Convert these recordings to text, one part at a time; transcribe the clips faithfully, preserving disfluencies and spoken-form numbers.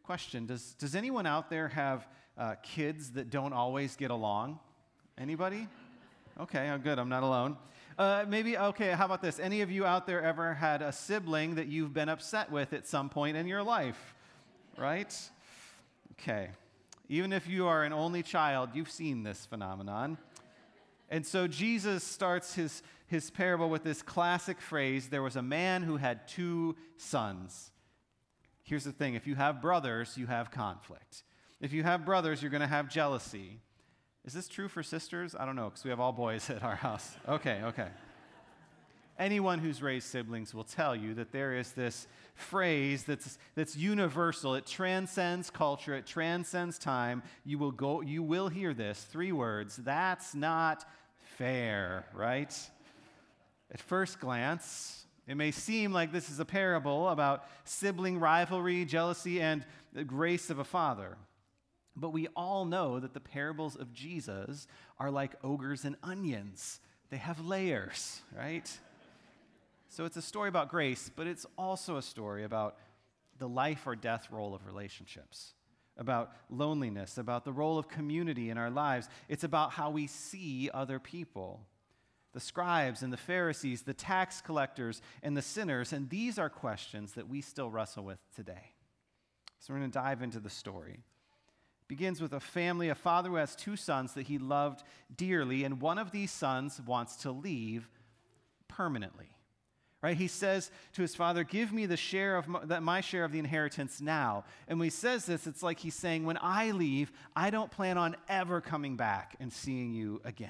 Question, does, does anyone out there have uh, kids that don't always get along? Anybody? Okay, I'm good. I'm not alone. Uh, maybe, okay, how about this? Any of you out there ever had a sibling that you've been upset with at some point in your life? Right? Okay. Even if you are an only child, you've seen this phenomenon. And so Jesus starts his, his parable with this classic phrase, there was a man who had two sons. Here's the thing, if you have brothers, you have conflict. If you have brothers, you're going to have jealousy. Is this true for sisters? I don't know, because we have all boys at our house. Okay, okay. Anyone who's raised siblings will tell you that there is this phrase that's, that's universal. It transcends culture. It transcends time. You will go. You will hear this, three words, that's not fair, right? At first glance, it may seem like this is a parable about sibling rivalry, jealousy, and the grace of a father. But we all know that the parables of Jesus are like ogres and onions. They have layers, right? So it's a story about grace, but it's also a story about the life or death role of relationships, about loneliness, about the role of community in our lives. It's about how we see other people. The scribes and the Pharisees, the tax collectors and the sinners, and these are questions that we still wrestle with today. So we're going to dive into the story. It begins with a family, a father who has two sons that he loved dearly, and one of these sons wants to leave permanently. Right? He says to his father, give me the share of my, my share of the inheritance now. And when he says this, it's like he's saying, when I leave, I don't plan on ever coming back and seeing you again.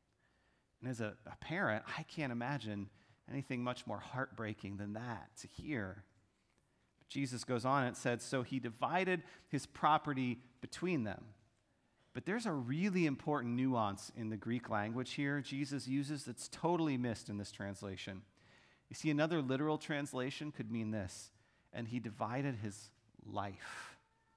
And as a, a parent, I can't imagine anything much more heartbreaking than that to hear. But Jesus goes on and said, so he divided his property between them. But there's a really important nuance in the Greek language here Jesus uses that's totally missed in this translation. You see, another literal translation could mean this, and he divided his life.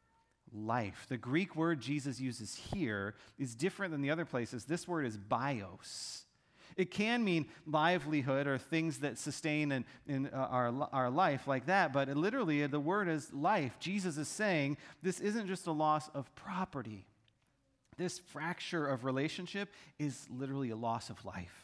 Life. The Greek word Jesus uses here is different than the other places. This word is bios. It can mean livelihood or things that sustain in, in uh, our, our life like that, but it literally the word is life. Jesus is saying this isn't just a loss of property. This fracture of relationship is literally a loss of life.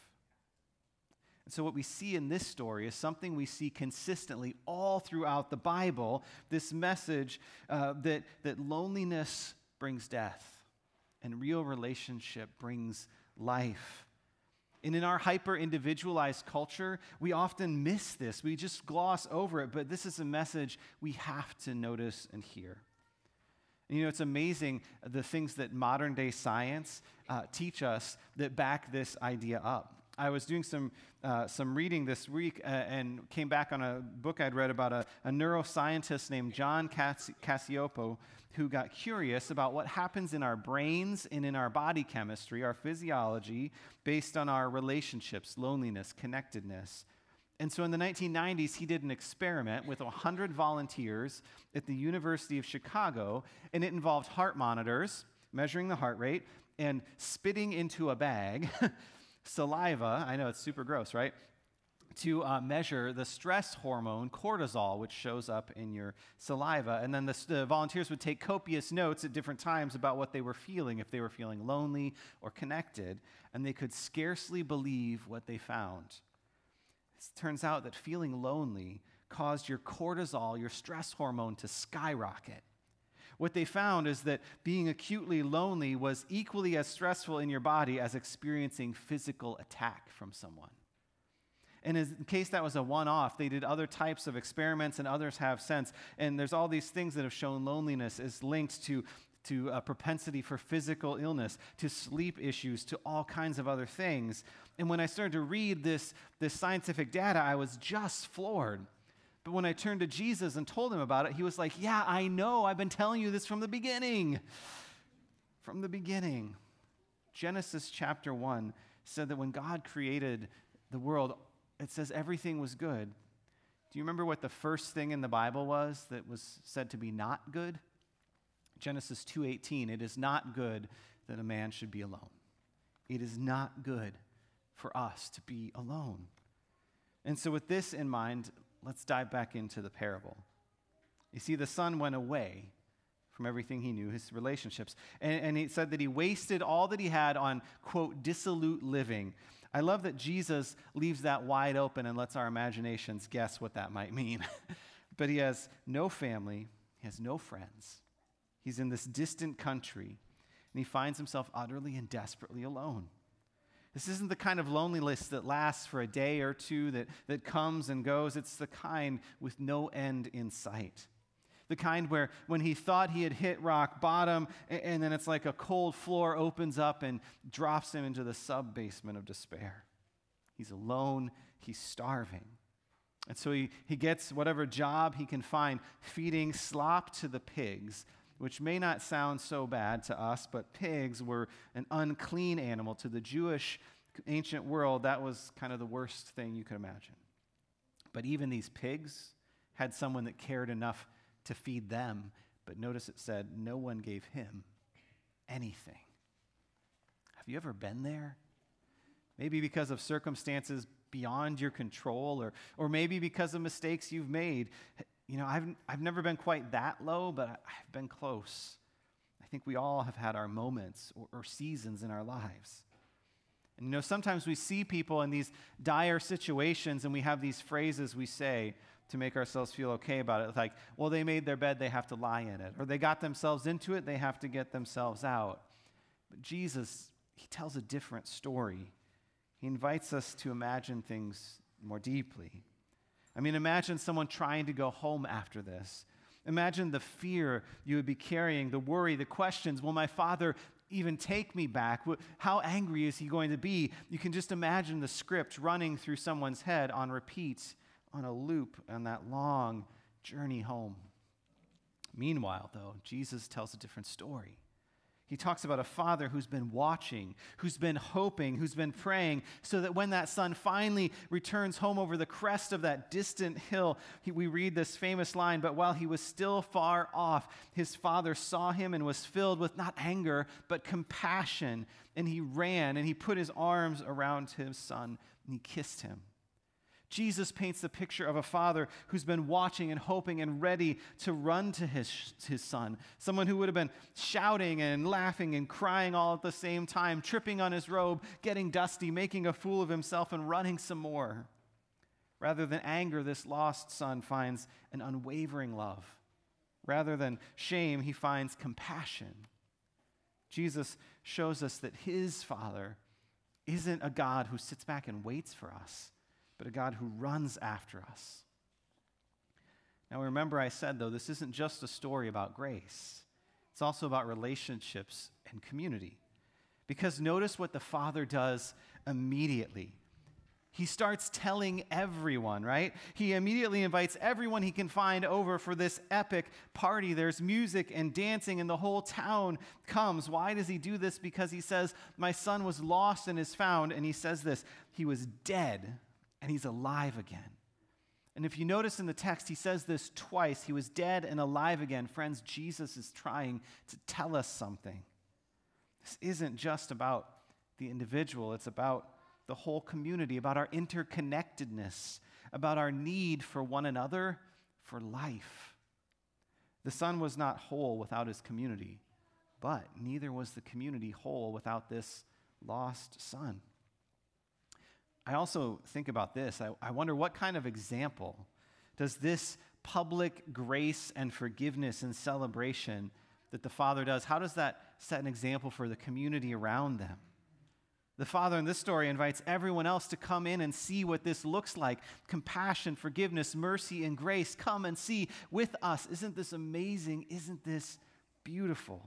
And so what we see in this story is something we see consistently all throughout the Bible, this message uh, that, that loneliness brings death and real relationship brings life. And in our hyper-individualized culture, we often miss this. We just gloss over it, but this is a message we have to notice and hear. And you know, it's amazing the things that modern-day science uh, teach us that back this idea up. I was doing some uh, some reading this week uh, and came back on a book I'd read about a, a neuroscientist named John Cassi- Cacioppo who got curious about what happens in our brains and in our body chemistry, our physiology, based on our relationships, loneliness, connectedness. And so in the nineteen nineties, he did an experiment with one hundred volunteers at the University of Chicago, and it involved heart monitors, measuring the heart rate, and spitting into a bag saliva, I know it's super gross, right, to uh, measure the stress hormone cortisol, which shows up in your saliva. And then the, the volunteers would take copious notes at different times about what they were feeling, if they were feeling lonely or connected, and they could scarcely believe what they found. It turns out that feeling lonely caused your cortisol, your stress hormone, to skyrocket. What they found is that being acutely lonely was equally as stressful in your body as experiencing physical attack from someone. And in case that was a one-off, they did other types of experiments, and others have since. And there's all these things that have shown loneliness is linked to, to a propensity for physical illness, to sleep issues, to all kinds of other things. And when I started to read this, this scientific data, I was just floored. But when I turned to Jesus and told him about it, he was like, yeah, I know. I've been telling you this from the beginning. From the beginning. Genesis chapter one said that when God created the world, it says everything was good. Do you remember what the first thing in the Bible was that was said to be not good? Genesis two eighteen, it is not good that a man should be alone. It is not good for us to be alone. And so with this in mind, let's dive back into the parable. You see, the son went away from everything he knew, his relationships. And, and he said that he wasted all that he had on, quote, dissolute living. I love that Jesus leaves that wide open and lets our imaginations guess what that might mean. But he has no family, he has no friends. He's in this distant country, and he finds himself utterly and desperately alone. This isn't the kind of loneliness that lasts for a day or two, that, that comes and goes. It's the kind with no end in sight. The kind where when he thought he had hit rock bottom, and, and then it's like a cold floor opens up and drops him into the sub-basement of despair. He's alone, he's starving. And so he, he gets whatever job he can find, feeding slop to the pigs, which may not sound so bad to us, but pigs were an unclean animal. To the Jewish ancient world, that was kind of the worst thing you could imagine. But even these pigs had someone that cared enough to feed them. But notice it said, no one gave him anything. Have you ever been there? Maybe because of circumstances beyond your control, or, or maybe because of mistakes you've made. You know, I've, I've never been quite that low, but I've been close. I think we all have had our moments or, or seasons in our lives. And you know, sometimes we see people in these dire situations and we have these phrases we say to make ourselves feel okay about it. Like, well, they made their bed, they have to lie in it. Or they got themselves into it, they have to get themselves out. But Jesus, he tells a different story. He invites us to imagine things more deeply. I mean, imagine someone trying to go home after this. Imagine the fear you would be carrying, the worry, the questions. Will my father even take me back? How angry is he going to be? You can just imagine the script running through someone's head on repeat, on a loop, on that long journey home. Meanwhile, though, Jesus tells a different story. He talks about a father who's been watching, who's been hoping, who's been praying, so that when that son finally returns home over the crest of that distant hill, he, we read this famous line, but while he was still far off, his father saw him and was filled with not anger, but compassion. And he ran and he put his arms around his son and he kissed him. Jesus paints the picture of a father who's been watching and hoping and ready to run to his, his son. Someone who would have been shouting and laughing and crying all at the same time, tripping on his robe, getting dusty, making a fool of himself, and running some more. Rather than anger, this lost son finds an unwavering love. Rather than shame, he finds compassion. Jesus shows us that his Father isn't a God who sits back and waits for us, but a God who runs after us. Now remember, I said, though, this isn't just a story about grace. It's also about relationships and community. Because notice what the Father does immediately. He starts telling everyone, right? He immediately invites everyone he can find over for this epic party. There's music and dancing, and the whole town comes. Why does he do this? Because he says, my son was lost and is found. And he says this, he was dead, and he's alive again. And if you notice in the text, he says this twice. He was dead and alive again. Friends, Jesus is trying to tell us something. This isn't just about the individual. It's about the whole community, about our interconnectedness, about our need for one another, for life. The son was not whole without his community, but neither was the community whole without this lost son. I also think about this. I, I wonder what kind of example does this public grace and forgiveness and celebration that the Father does, how does that set an example for the community around them? The Father in this story invites everyone else to come in and see what this looks like. Compassion, forgiveness, mercy, and grace. Come and see with us. Isn't this amazing? Isn't this beautiful?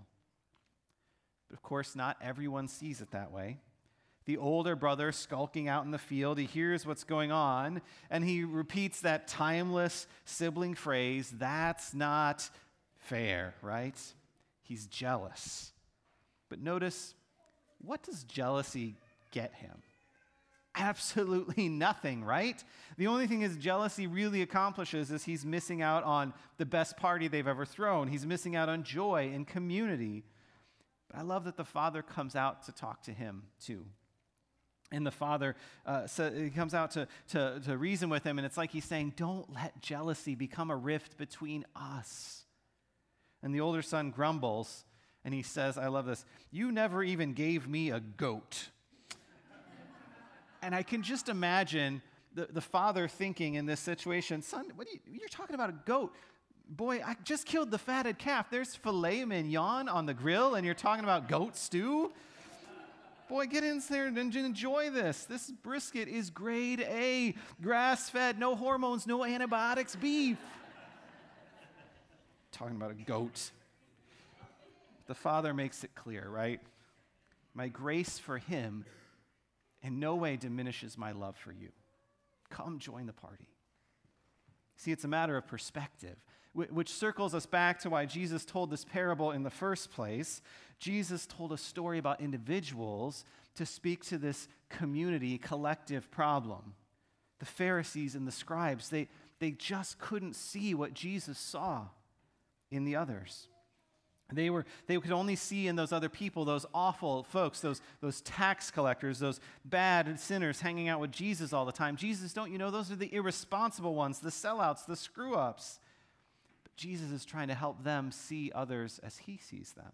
But of course, not everyone sees it that way. The older brother skulking out in the field, he hears what's going on, and he repeats that timeless sibling phrase, that's not fair, right? He's jealous. But notice, what does jealousy get him? Absolutely nothing, right? The only thing his jealousy really accomplishes is he's missing out on the best party they've ever thrown. He's missing out on joy and community. But I love that the Father comes out to talk to him too. And the Father uh, so he comes out to, to, to reason with him, and it's like he's saying, don't let jealousy become a rift between us. And the older son grumbles, and he says, I love this, "You never even gave me a goat." And I can just imagine the, the father thinking in this situation, "Son, what are you, you're talking about a goat. Boy, I just killed the fatted calf. There's filet mignon on the grill, and you're talking about goat stew? Boy, get in there and enjoy this. This brisket is grade A, grass-fed, no hormones, no antibiotics beef." Talking about a goat. The father makes it clear, right? My grace for him in no way diminishes my love for you. Come join the party. See, it's a matter of perspective, which circles us back to why Jesus told this parable in the first place. Jesus told a story about individuals to speak to this community, collective problem. The Pharisees and the scribes, they, they just couldn't see what Jesus saw in the others. They were they could only see in those other people, those awful folks, those, those tax collectors, those bad sinners hanging out with Jesus all the time. Jesus, don't you know, those are the irresponsible ones, the sellouts, the screw-ups. But Jesus is trying to help them see others as he sees them.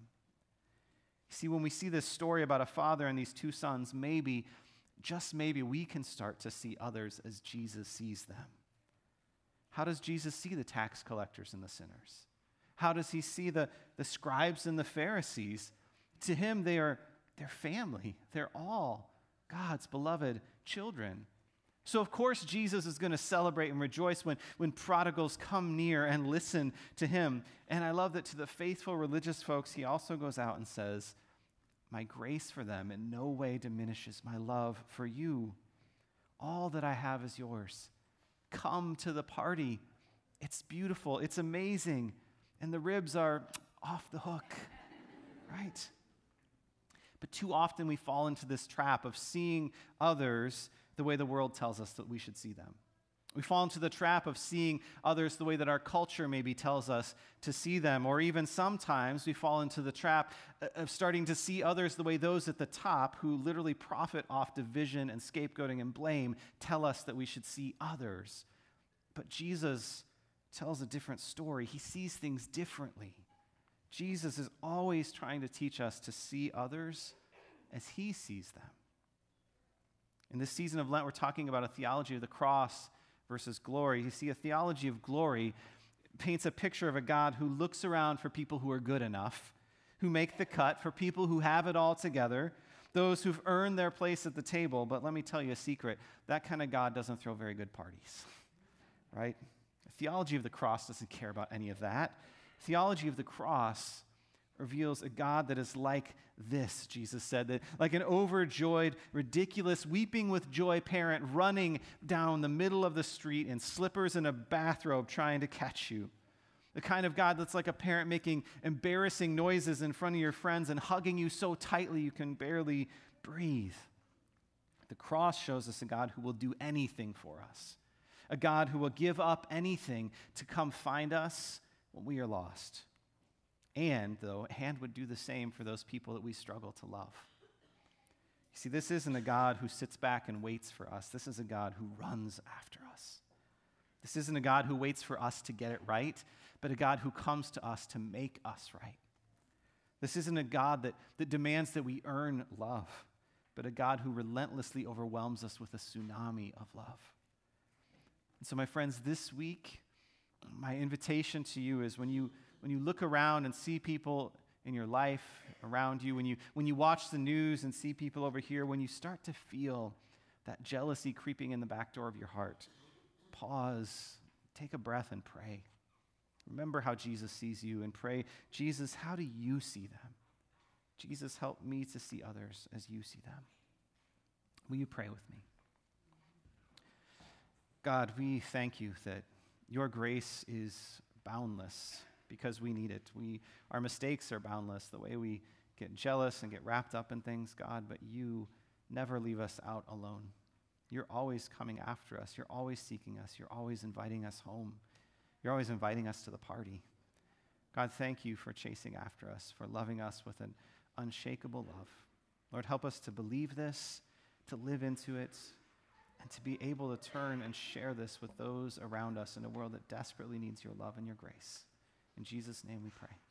You see, when we see this story about a father and these two sons, maybe, just maybe, we can start to see others as Jesus sees them. How does Jesus see the tax collectors and the sinners? How does he see the, the scribes and the Pharisees? To him, they are their family. They're all God's beloved children. So, of course, Jesus is going to celebrate and rejoice when, when prodigals come near and listen to him. And I love that to the faithful religious folks, he also goes out and says, my grace for them in no way diminishes my love for you. All that I have is yours. Come to the party. It's beautiful. It's amazing. And the ribs are off the hook, right? But too often we fall into this trap of seeing others the way the world tells us that we should see them. We fall into the trap of seeing others the way that our culture maybe tells us to see them, or even sometimes we fall into the trap of starting to see others the way those at the top who literally profit off division and scapegoating and blame tell us that we should see others. But Jesus tells a different story. He sees things differently. Jesus is always trying to teach us to see others as he sees them. In this season of Lent, we're talking about a theology of the cross versus glory. You see, a theology of glory paints a picture of a God who looks around for people who are good enough, who make the cut, for people who have it all together, those who've earned their place at the table. But let me tell you a secret. That kind of God doesn't throw very good parties, right? Theology of the cross doesn't care about any of that. Theology of the cross reveals a God that is like this, Jesus said, that like an overjoyed, ridiculous, weeping with joy parent running down the middle of the street in slippers and a bathrobe trying to catch you. The kind of God that's like a parent making embarrassing noises in front of your friends and hugging you so tightly you can barely breathe. The cross shows us a God who will do anything for us. A God who will give up anything to come find us when we are lost. And, though, and would do the same for those people that we struggle to love. You see, this isn't a God who sits back and waits for us. This is a God who runs after us. This isn't a God who waits for us to get it right, but a God who comes to us to make us right. This isn't a God that, that demands that we earn love, but a God who relentlessly overwhelms us with a tsunami of love. And so, my friends, this week, my invitation to you is when you when you look around and see people in your life around you, when you when you watch the news and see people over here, when you start to feel that jealousy creeping in the back door of your heart, pause, take a breath and pray. Remember how Jesus sees you and pray, Jesus, how do you see them? Jesus, help me to see others as you see them. Will you pray with me? God, we thank you that your grace is boundless because we need it. We, our mistakes are boundless, the way we get jealous and get wrapped up in things, God, but you never leave us out alone. You're always coming after us. You're always seeking us. You're always inviting us home. You're always inviting us to the party. God, thank you for chasing after us, for loving us with an unshakable love. Lord, help us to believe this, to live into it, and to be able to turn and share this with those around us in a world that desperately needs your love and your grace. In Jesus' name we pray.